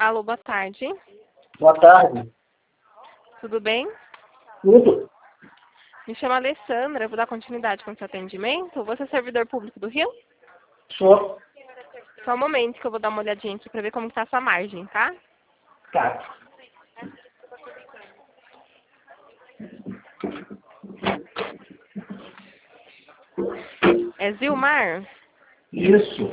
Alô, boa tarde. Boa tarde. Tudo bem? Tudo? Me chamo Alessandra, eu vou dar continuidade com o seu atendimento. Você é servidor público do Rio? Sou. Só um momento que eu vou dar uma olhadinha aqui para ver como está a sua margem, tá? Tá. É Zilmar? Isso.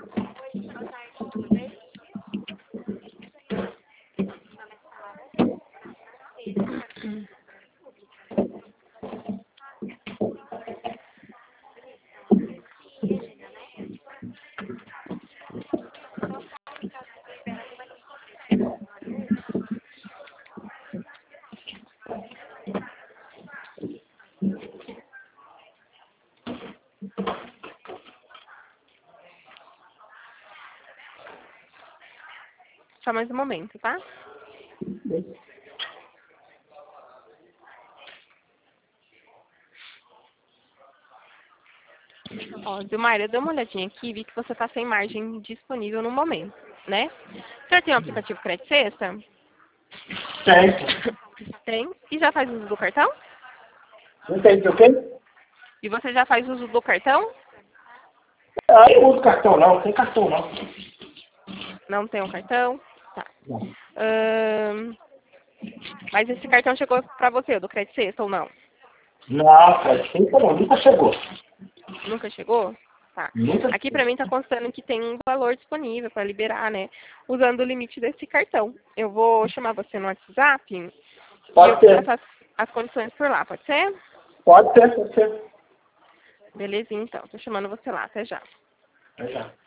Só mais um momento, tá? Ó, Zilmar, eu dei uma olhadinha aqui e vi que você está sem margem disponível no momento, né? O senhor tem o aplicativo Crédito Sexta? Tem. Tem. E já faz uso do cartão? Não tem o quê? E você já faz uso do cartão? Ah, eu uso cartão não. Não tem cartão não. Não tem um cartão? Tá. Não. Mas esse cartão chegou para você, o do Crédito Sexta ou não? Não, cara. Não. Nunca chegou. Nunca chegou? Tá. Nunca Aqui chegou. pra mim tá constando que tem um valor disponível para liberar, né? Usando o limite desse cartão. Eu vou chamar você no WhatsApp e eu Pode vou ser. passar as condições por lá, pode ser? Pode ser. Belezinha, então. Tô chamando você lá. Até já. Até já.